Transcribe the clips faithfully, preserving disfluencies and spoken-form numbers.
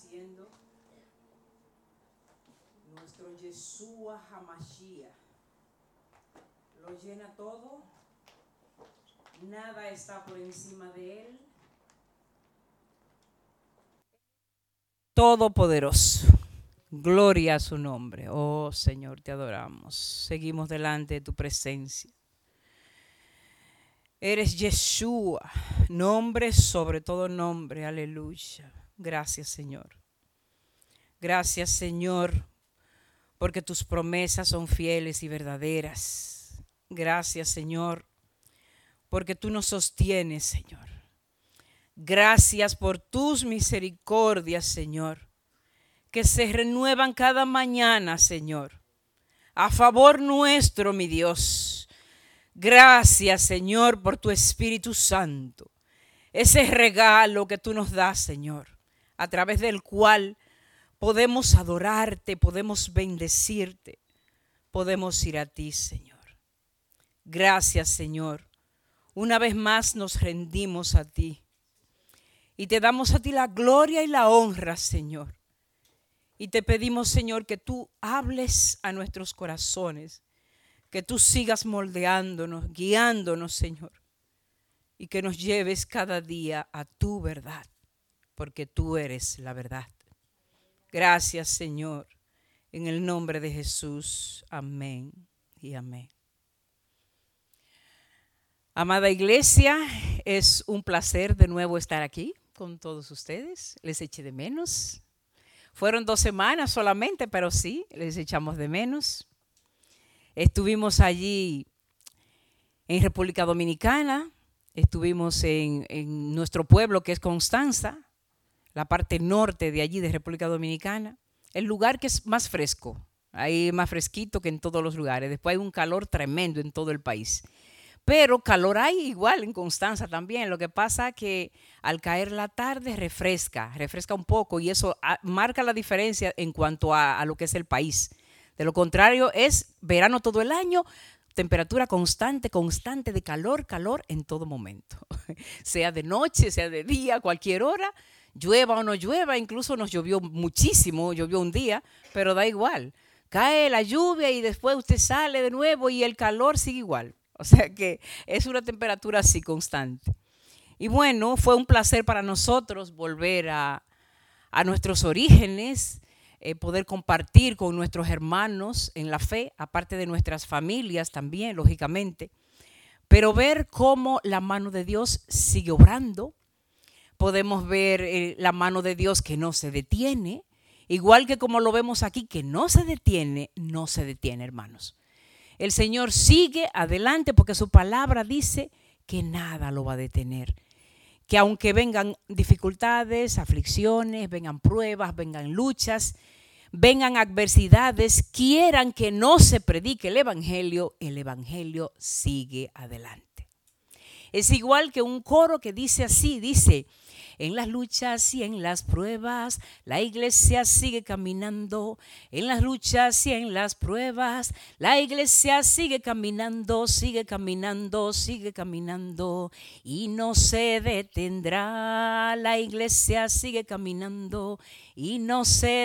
diciendo, nuestro Yeshua Hamashiach lo llena todo, nada está por encima de él. Todopoderoso, gloria a su nombre. Oh Señor, te adoramos. Seguimos delante de tu presencia. Eres Yeshua, nombre sobre todo nombre, aleluya. Gracias, Señor. Gracias, Señor, porque tus promesas son fieles y verdaderas. Gracias, Señor, porque tú nos sostienes, Señor. Gracias por tus misericordias, Señor, que se renuevan cada mañana, Señor, a favor nuestro, mi Dios. Gracias, Señor, por tu Espíritu Santo, ese regalo que tú nos das, Señor, a través del cual podemos adorarte, podemos bendecirte, podemos ir a ti, Señor. Gracias, Señor. Una vez más nos rendimos a ti y te damos a ti la gloria y la honra, Señor. Y te pedimos, Señor, que tú hables a nuestros corazones, que tú sigas moldeándonos, guiándonos, Señor, y que nos lleves cada día a tu verdad, porque tú eres la verdad. Gracias, Señor, en el nombre de Jesús. Amén y amén. Amada iglesia, es un placer de nuevo estar aquí con todos ustedes. Les eché de menos. Fueron dos semanas solamente, pero sí, les echamos de menos. Estuvimos allí en República Dominicana, estuvimos en, en nuestro pueblo que es Constanza, la parte norte de allí de República Dominicana, el lugar que es más fresco, ahí más fresquito que en todos los lugares. Después hay un calor tremendo en todo el país, pero calor hay igual en Constanza también. Lo que pasa es que al caer la tarde refresca, refresca un poco y eso marca la diferencia en cuanto a, a lo que es el país. De lo contrario es verano todo el año, temperatura constante, constante de calor, calor en todo momento. Sea de noche, sea de día, cualquier hora, llueva o no llueva, incluso nos llovió muchísimo, llovió un día, pero da igual. Cae la lluvia y después usted sale de nuevo y el calor sigue igual. O sea que es una temperatura así constante. Y bueno, fue un placer para nosotros volver a, a nuestros orígenes, Eh, poder compartir con nuestros hermanos en la fe, aparte de nuestras familias también, lógicamente, pero ver cómo la mano de Dios sigue obrando. Podemos ver eh, la mano de Dios que no se detiene, igual que como lo vemos aquí, que no se detiene, no se detiene, hermanos. El Señor sigue adelante porque su palabra dice que nada lo va a detener. Que aunque vengan dificultades, aflicciones, vengan pruebas, vengan luchas, vengan adversidades, quieran que no se predique el evangelio, el evangelio sigue adelante. Es igual que un coro que dice así, dice: en las luchas y en las pruebas, la iglesia sigue caminando. En las luchas y en las pruebas, la iglesia sigue caminando, sigue caminando, sigue caminando. Y no se detendrá, la iglesia sigue caminando. Y no se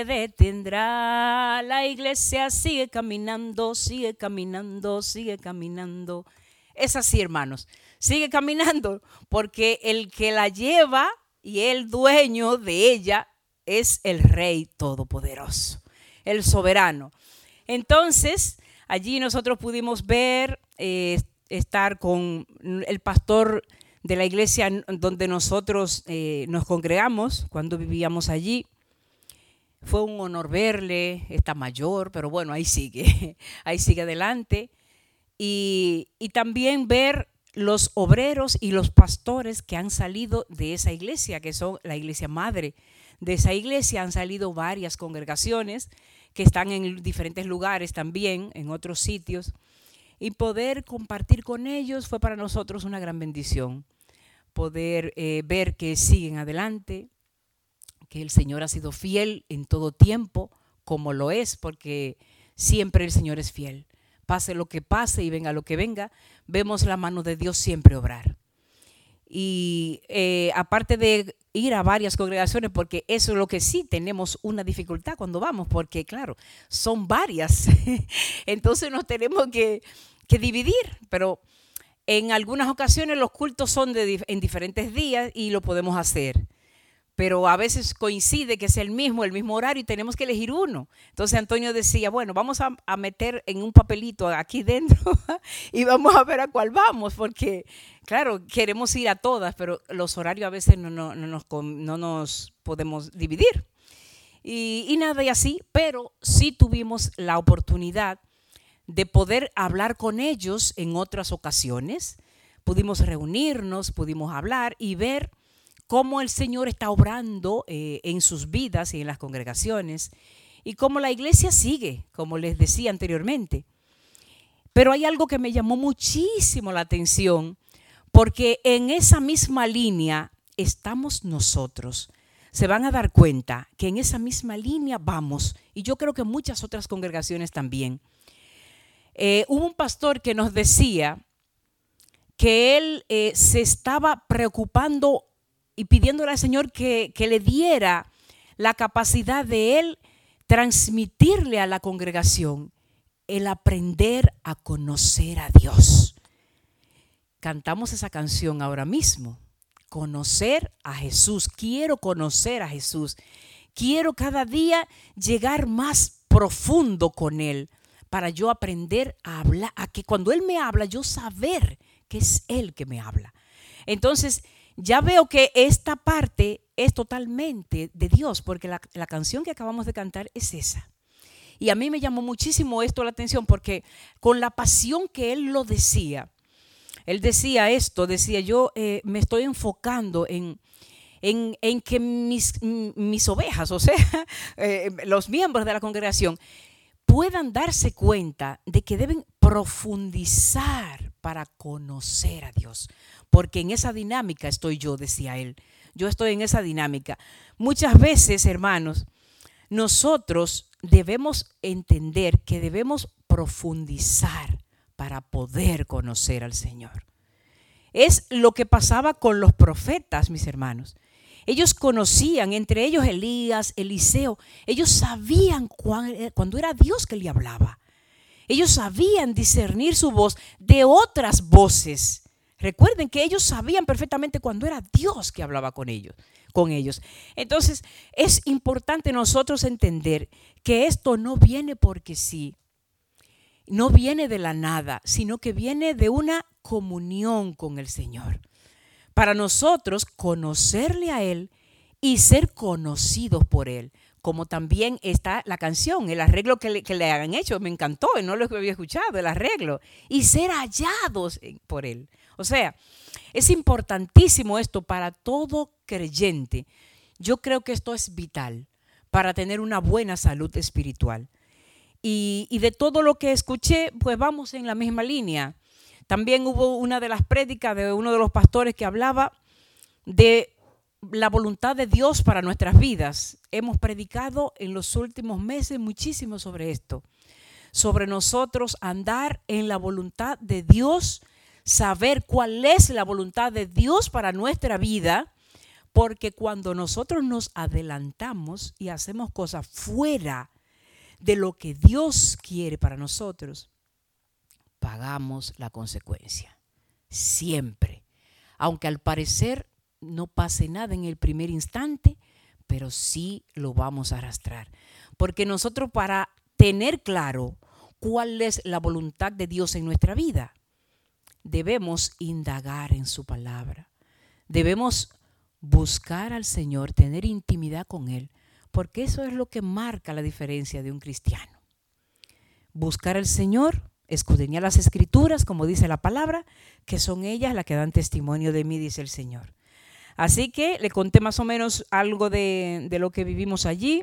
detendrá, la iglesia sigue caminando, sigue caminando, sigue caminando. Es así, hermanos, sigue caminando porque el que la lleva y el dueño de ella es el Rey Todopoderoso, el soberano. Entonces, allí nosotros pudimos ver, eh, estar con el pastor de la iglesia donde nosotros eh, nos congregamos cuando vivíamos allí. Fue un honor verle, está mayor, pero bueno, ahí sigue, ahí sigue adelante. Y, y también ver los obreros y los pastores que han salido de esa iglesia, que son la iglesia madre. De esa iglesia han salido varias congregaciones que están en diferentes lugares también, en otros sitios. Y poder compartir con ellos fue para nosotros una gran bendición. Poder eh, ver que siguen adelante, que el Señor ha sido fiel en todo tiempo, como lo es, porque siempre el Señor es fiel. Pase lo que pase y venga lo que venga, vemos la mano de Dios siempre obrar. Y eh, aparte de ir a varias congregaciones, porque eso es lo que sí tenemos una dificultad cuando vamos, porque claro, son varias. Entonces nos tenemos que, que dividir, pero en algunas ocasiones los cultos son de, en diferentes días y lo podemos hacer. Pero a veces coincide que es el mismo, el mismo horario y tenemos que elegir uno. Entonces Antonio decía, bueno, vamos a, a meter en un papelito aquí dentro y vamos a ver a cuál vamos, porque claro, queremos ir a todas, pero los horarios a veces no, no, no, nos, no nos podemos dividir. Y, y nada y así, pero sí tuvimos la oportunidad de poder hablar con ellos en otras ocasiones. Pudimos reunirnos, pudimos hablar y ver cómo el Señor está obrando eh, en sus vidas y en las congregaciones y cómo la iglesia sigue, como les decía anteriormente. Pero hay algo que me llamó muchísimo la atención, porque en esa misma línea estamos nosotros. Se van a dar cuenta que en esa misma línea vamos, y yo creo que muchas otras congregaciones también. Eh, hubo un pastor que nos decía que él eh, se estaba preocupando y pidiéndole al Señor que, que le diera la capacidad de él transmitirle a la congregación el aprender a conocer a Dios. Cantamos esa canción ahora mismo, conocer a Jesús. Quiero conocer a Jesús. Quiero cada día llegar más profundo con Él para yo aprender a hablar, a que cuando Él me habla, yo saber que es Él que me habla. Entonces, ya veo que esta parte es totalmente de Dios, porque la, la canción que acabamos de cantar es esa. Y a mí me llamó muchísimo esto la atención, porque con la pasión que él lo decía, él decía esto, decía yo eh, me estoy enfocando en, en, en que mis, mis ovejas, o sea, eh, los miembros de la congregación, puedan darse cuenta de que deben profundizar para conocer a Dios. Porque en esa dinámica estoy yo, decía él. Yo estoy en esa dinámica. Muchas veces, hermanos, nosotros debemos entender que debemos profundizar para poder conocer al Señor. Es lo que pasaba con los profetas, mis hermanos. Ellos conocían, entre ellos Elías, Eliseo, ellos sabían cuando era Dios que le hablaba. Ellos sabían discernir su voz de otras voces. Recuerden que ellos sabían perfectamente cuando era Dios que hablaba con ellos, con ellos. Entonces, es importante nosotros entender que esto no viene porque sí, no viene de la nada, sino que viene de una comunión con el Señor. Para nosotros conocerle a Él y ser conocidos por Él. Como también está la canción, el arreglo que le, que le han hecho, me encantó, no lo había escuchado, el arreglo. Y ser hallados por Él. O sea, es importantísimo esto para todo creyente. Yo creo que esto es vital para tener una buena salud espiritual. Y, y de todo lo que escuché, pues vamos en la misma línea. También hubo una de las prédicas de uno de los pastores que hablaba de la voluntad de Dios para nuestras vidas. Hemos predicado en los últimos meses muchísimo sobre esto, sobre nosotros andar en la voluntad de Dios, saber cuál es la voluntad de Dios para nuestra vida, porque cuando nosotros nos adelantamos y hacemos cosas fuera de lo que Dios quiere para nosotros, pagamos la consecuencia, siempre, aunque al parecer no pase nada en el primer instante, pero sí lo vamos a arrastrar, porque nosotros para tener claro cuál es la voluntad de Dios en nuestra vida, debemos indagar en su palabra, debemos buscar al Señor, tener intimidad con Él, porque eso es lo que marca la diferencia de un cristiano. Buscar al Señor, escudriñar las Escrituras, como dice la palabra, que son ellas las que dan testimonio de mí, dice el Señor. Así que le conté más o menos algo de, de lo que vivimos allí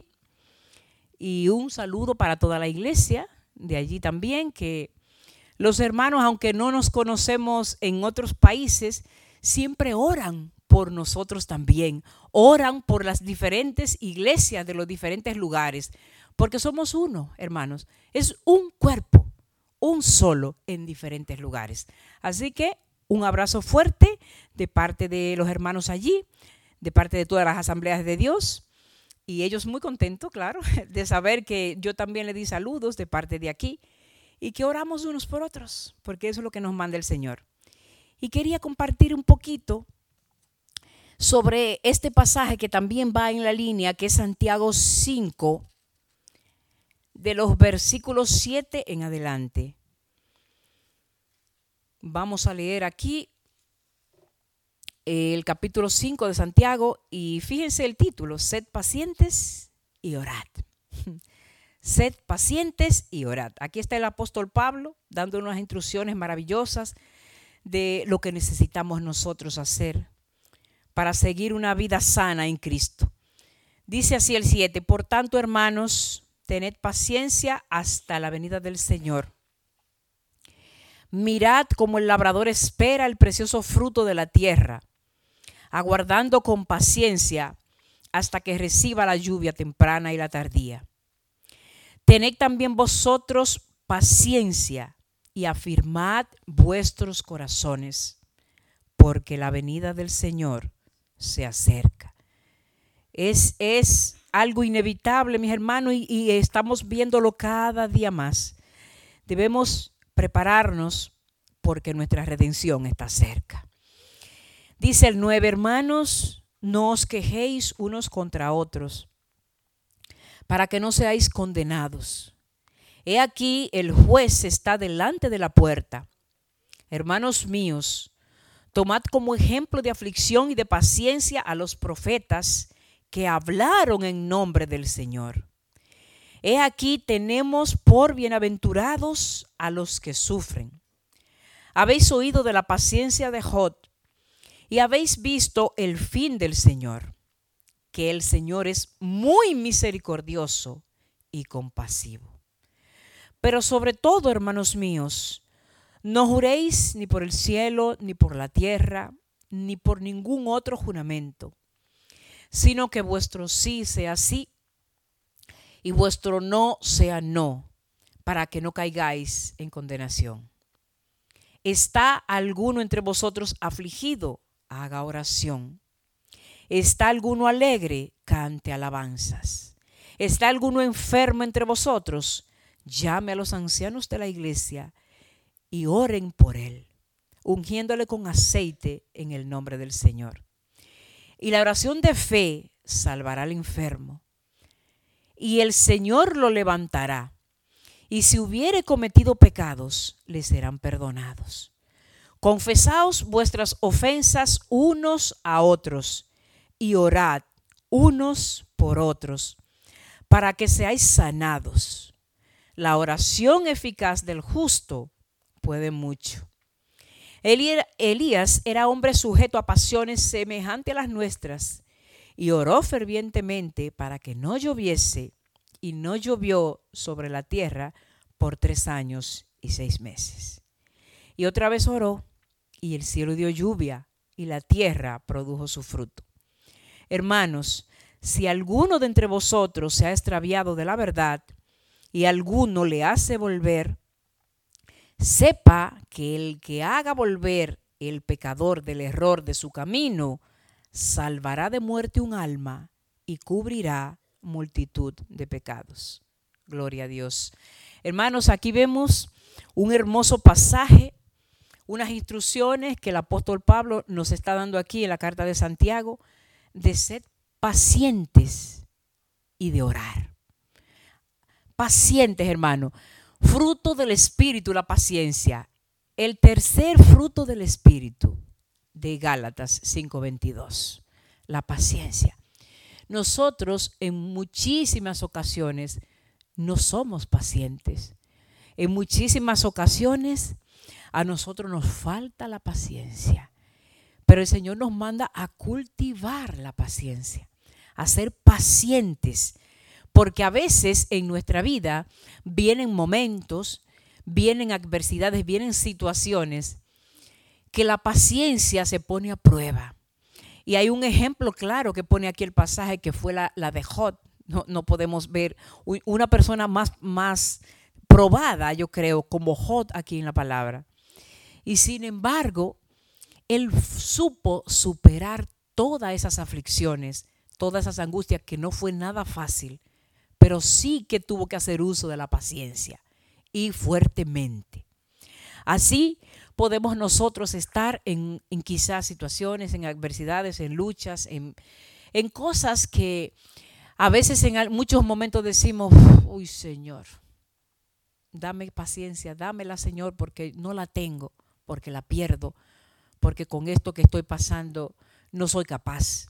y un saludo para toda la iglesia de allí también, que los hermanos, aunque no nos conocemos en otros países, siempre oran por nosotros también, oran por las diferentes iglesias de los diferentes lugares, porque somos uno, hermanos, es un cuerpo, un solo en diferentes lugares. Así que un abrazo fuerte de parte de los hermanos allí, de parte de todas las asambleas de Dios. Y ellos muy contentos, claro, de saber que yo también le di saludos de parte de aquí y que oramos unos por otros, porque eso es lo que nos manda el Señor. Y quería compartir un poquito sobre este pasaje que también va en la línea, que es Santiago cinco, de los versículos siete en adelante. Vamos a leer aquí el capítulo cinco de Santiago y fíjense el título: sed pacientes y orad. Sed pacientes y orad. Aquí está el apóstol Pablo dando unas instrucciones maravillosas de lo que necesitamos nosotros hacer para seguir una vida sana en Cristo. Dice así el siete: por tanto, hermanos, tened paciencia hasta la venida del Señor. Mirad cómo el labrador espera el precioso fruto de la tierra, aguardando con paciencia hasta que reciba la lluvia temprana y la tardía. Tened también vosotros paciencia y afirmad vuestros corazones, porque la venida del Señor se acerca. Es, es algo inevitable, mis hermanos, y, y estamos viéndolo cada día más. Debemos prepararnos porque nuestra redención está cerca. Dice el nueve: hermanos, no os quejéis unos contra otros, para que no seáis condenados. He aquí el juez está delante de la puerta. Hermanos míos, tomad como ejemplo de aflicción y de paciencia a los profetas que hablaron en nombre del Señor. He aquí tenemos por bienaventurados a los que sufren. Habéis oído de la paciencia de Job y habéis visto el fin del Señor, que el Señor es muy misericordioso y compasivo. Pero sobre todo, hermanos míos, no juréis ni por el cielo, ni por la tierra, ni por ningún otro juramento, sino que vuestro sí sea sí y vuestro no sea no, para que no caigáis en condenación. ¿Está alguno entre vosotros afligido? Haga oración. ¿Está alguno alegre? Cante alabanzas. ¿Está alguno enfermo entre vosotros? Llame a los ancianos de la iglesia y oren por él, ungiéndole con aceite en el nombre del Señor. Y la oración de fe salvará al enfermo, y el Señor lo levantará. Y si hubiere cometido pecados, le serán perdonados. Confesaos vuestras ofensas unos a otros y orad unos por otros, para que seáis sanados. La oración eficaz del justo puede mucho. Elías era hombre sujeto a pasiones semejantes a las nuestras y oró fervientemente para que no lloviese, y no llovió sobre la tierra por tres años y seis meses. Y otra vez oró, y el cielo dio lluvia, y la tierra produjo su fruto. Hermanos, si alguno de entre vosotros se ha extraviado de la verdad, y alguno le hace volver, sepa que el que haga volver el pecador del error de su camino, salvará de muerte un alma y cubrirá multitud de pecados. Gloria a Dios. Hermanos, aquí vemos un hermoso pasaje, unas instrucciones que el apóstol Pablo nos está dando aquí en la carta de Santiago, de ser pacientes y de orar. Pacientes, hermano. Fruto del Espíritu, la paciencia. El tercer fruto del Espíritu de Gálatas cinco veintidós, la paciencia. Nosotros en muchísimas ocasiones no somos pacientes. En muchísimas ocasiones a nosotros nos falta la paciencia. Pero el Señor nos manda a cultivar la paciencia, a ser pacientes. Porque a veces en nuestra vida vienen momentos, vienen adversidades, vienen situaciones que la paciencia se pone a prueba. Y hay un ejemplo claro que pone aquí el pasaje, que fue la, la de Job. No, no podemos ver una persona más, más probada, yo creo, como Job aquí en la palabra. Y sin embargo, Él supo superar todas esas aflicciones, todas esas angustias, que no fue nada fácil, pero sí que tuvo que hacer uso de la paciencia y fuertemente. Así podemos nosotros estar en, en quizás situaciones, en adversidades, en luchas, en, en cosas que a veces en muchos momentos decimos, uy Señor, dame paciencia, dámela Señor, porque no la tengo, porque la pierdo, porque con esto que estoy pasando no soy capaz.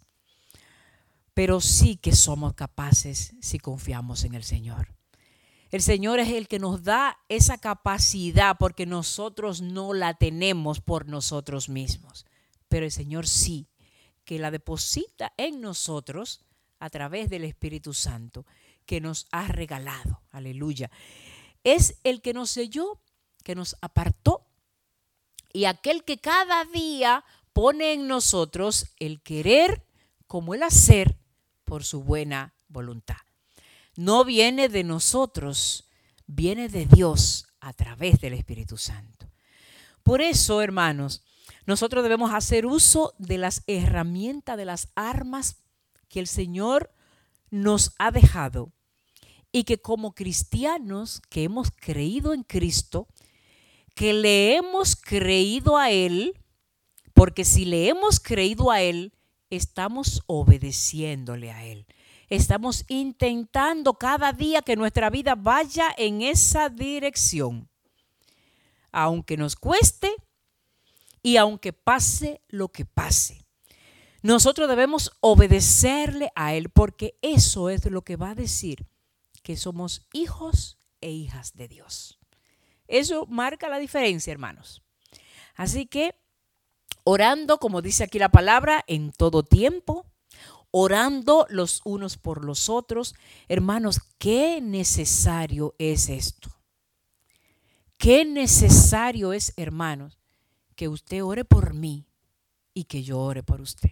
Pero sí que somos capaces si confiamos en el Señor. El Señor es el que nos da esa capacidad, porque nosotros no la tenemos por nosotros mismos. Pero el Señor sí, que la deposita en nosotros a través del Espíritu Santo que nos ha regalado. Aleluya. Es el que nos selló, que nos apartó, y aquel que cada día pone en nosotros el querer como el hacer por su buena voluntad. No viene de nosotros, viene de Dios a través del Espíritu Santo. Por eso, hermanos, nosotros debemos hacer uso de las herramientas, de las armas que el Señor nos ha dejado, y que como cristianos que hemos creído en Cristo, que le hemos creído a Él, porque si le hemos creído a Él, estamos obedeciéndole a Él. Estamos intentando cada día que nuestra vida vaya en esa dirección. Aunque nos cueste y aunque pase lo que pase, nosotros debemos obedecerle a Él, porque eso es lo que va a decir que somos hijos e hijas de Dios. Eso marca la diferencia, hermanos. Así que orando, como dice aquí la palabra, en todo tiempo, orando los unos por los otros. Hermanos, qué necesario es esto. Qué necesario es, hermanos, que usted ore por mí y que yo ore por usted.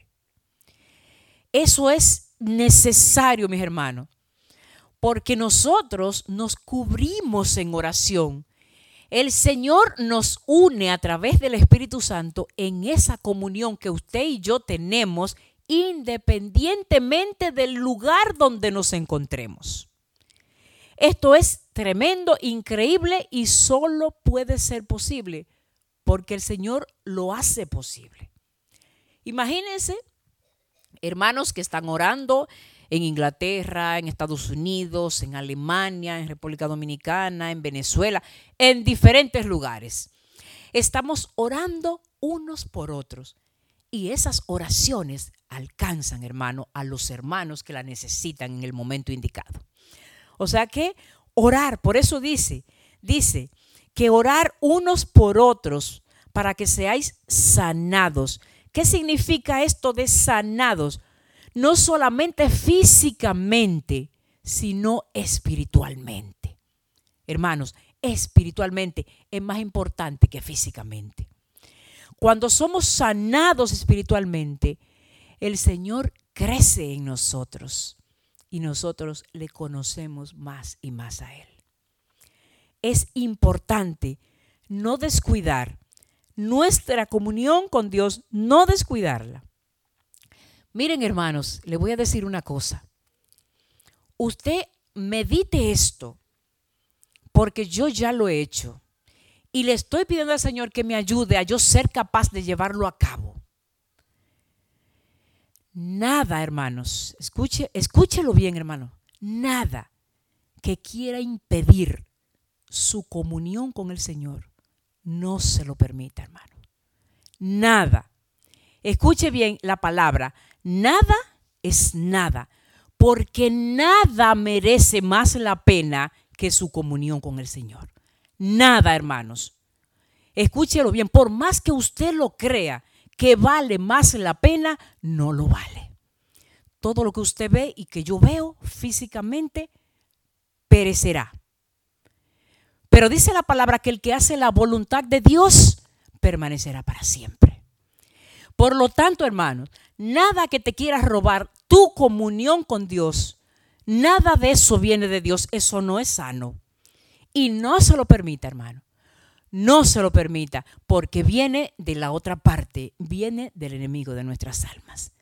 Eso es necesario, mis hermanos, porque nosotros nos cubrimos en oración. El Señor nos une a través del Espíritu Santo en esa comunión que usted y yo tenemos, independientemente del lugar donde nos encontremos. Esto es tremendo, increíble, y solo puede ser posible porque el Señor lo hace posible. Imagínense, hermanos que están orando en Inglaterra, en Estados Unidos, en Alemania, en República Dominicana, en Venezuela, en diferentes lugares. Estamos orando unos por otros, y esas oraciones alcanzan, hermano, a los hermanos que la necesitan en el momento indicado. O sea que orar, por eso dice, dice que orar unos por otros para que seáis sanados. ¿Qué significa esto de sanados? No solamente físicamente, sino espiritualmente. Hermanos, espiritualmente es más importante que físicamente. Cuando somos sanados espiritualmente, el Señor crece en nosotros y nosotros le conocemos más y más a Él. Es importante no descuidar nuestra comunión con Dios, no descuidarla. Miren, hermanos, le voy a decir una cosa. Usted medite esto, porque yo ya lo he hecho. Y le estoy pidiendo al Señor que me ayude a yo ser capaz de llevarlo a cabo. Nada, hermanos, escuche, escúchelo bien, hermano. Nada que quiera impedir su comunión con el Señor, no se lo permita, hermano. Nada. Escuche bien la palabra. Nada es nada, porque nada merece más la pena que su comunión con el Señor. Nada, hermanos. Escúchelo bien, por más que usted lo crea que vale más la pena, no lo vale. Todo lo que usted ve y que yo veo físicamente perecerá. Pero dice la palabra que el que hace la voluntad de Dios permanecerá para siempre. Por lo tanto, hermanos, nada que te quiera robar tu comunión con Dios, nada de eso viene de Dios. Eso no es sano. Y no se lo permita, hermano. No se lo permita, porque viene de la otra parte, viene del enemigo de nuestras almas.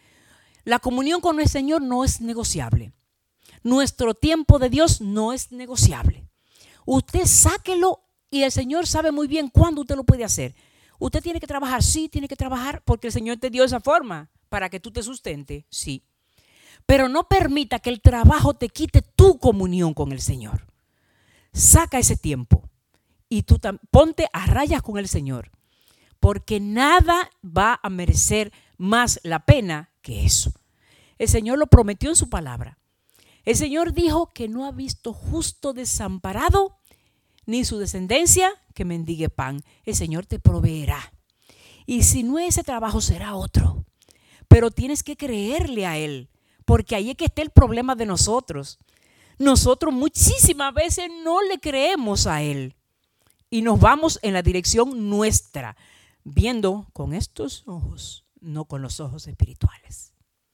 La comunión con el Señor no es negociable. Nuestro tiempo de Dios no es negociable. Usted sáquelo y el Señor sabe muy bien cuándo usted lo puede hacer. Usted tiene que trabajar, sí, tiene que trabajar porque el Señor te dio esa forma para que tú te sustentes, sí. Pero no permita que el trabajo te quite tu comunión con el Señor. Saca ese tiempo y tú ponte a rayas con el Señor, porque nada va a merecer más la pena que eso. El Señor lo prometió en su palabra. El Señor dijo que no ha visto justo desamparado, ni su descendencia que mendigue pan. El Señor te proveerá. Y si no es ese trabajo, será otro. Pero tienes que creerle a Él, porque ahí es que está el problema de nosotros. Nosotros muchísimas veces no le creemos a Él y nos vamos en la dirección nuestra, viendo con estos ojos, no con los ojos espirituales.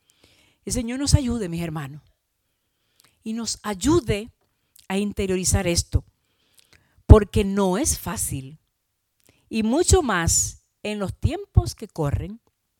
El Señor nos ayude, mis hermanos, y nos ayude a interiorizar esto, porque no es fácil, y mucho más en los tiempos que corren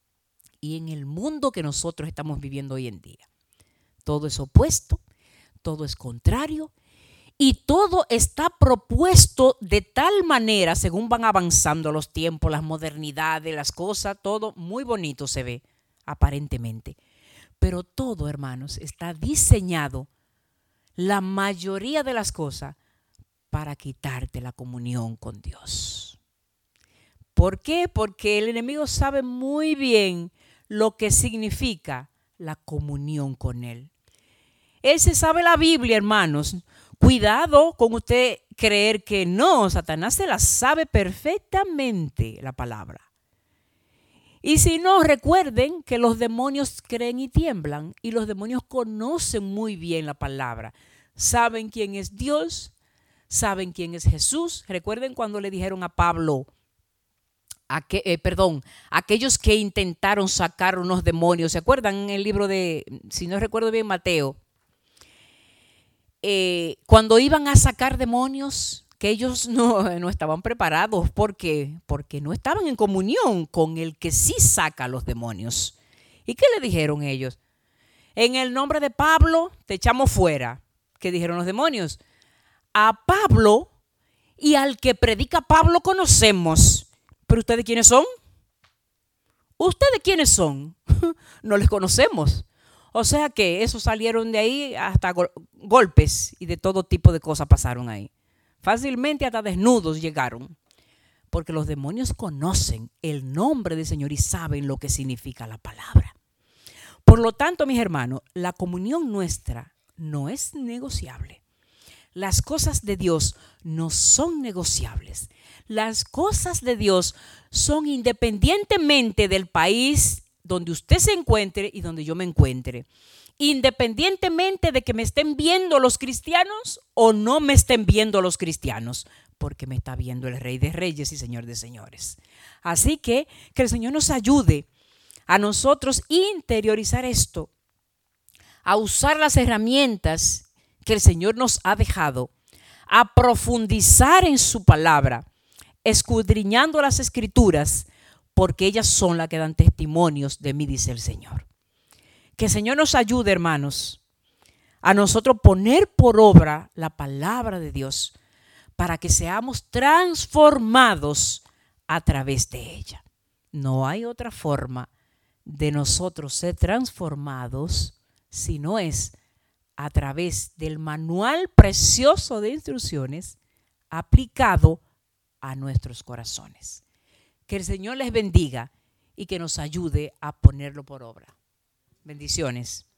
y en el mundo que nosotros estamos viviendo hoy en día. Todo es opuesto, todo es contrario y todo está propuesto de tal manera, según van avanzando los tiempos, las modernidades, las cosas, todo muy bonito se ve aparentemente. Pero todo, hermanos, está diseñado, la mayoría de las cosas, para quitarte la comunión con Dios. ¿Por qué? Porque el enemigo sabe muy bien lo que significa la comunión con Él. Él se sabe la Biblia, hermanos. Cuidado con usted creer que no. Satanás se la sabe perfectamente, la palabra. Y si no, recuerden que los demonios creen y tiemblan. Y los demonios conocen muy bien la palabra. Saben quién es Dios. Saben quién es Jesús. Recuerden cuando le dijeron a Pablo, a que, eh, perdón, aquellos que intentaron sacar unos demonios. ¿Se acuerdan en el libro de, si no recuerdo bien, Mateo? Eh, cuando iban a sacar demonios, que ellos no, no estaban preparados. ¿Por qué? Porque no estaban en comunión con el que sí saca los demonios. ¿Y qué le dijeron ellos? En el nombre de Pablo te echamos fuera. ¿Qué dijeron los demonios? A Pablo y al que predica Pablo conocemos. ¿Pero ustedes quiénes son? ¿Ustedes quiénes son? No les conocemos. O sea que esos salieron de ahí hasta gol- golpes y de todo tipo de cosas pasaron ahí. Fácilmente hasta desnudos llegaron. Porque los demonios conocen el nombre del Señor y saben lo que significa la palabra. Por lo tanto, mis hermanos, la comunión nuestra no es negociable. Las cosas de Dios no son negociables. Las cosas de Dios son independientemente del país donde usted se encuentre y donde yo me encuentre. Independientemente de que me estén viendo los cristianos o no me estén viendo los cristianos, porque me está viendo el Rey de Reyes y Señor de Señores. Así que que el Señor nos ayude a nosotros interiorizar esto, a usar las herramientas que el Señor nos ha dejado, a profundizar en su palabra, escudriñando las escrituras, porque ellas son las que dan testimonios de mí, dice el Señor. Que el Señor nos ayude, hermanos, a nosotros poner por obra la palabra de Dios para que seamos transformados a través de ella. No hay otra forma de nosotros ser transformados si no es a través del manual precioso de instrucciones aplicado a nuestros corazones. Que el Señor les bendiga y que nos ayude a ponerlo por obra. Bendiciones.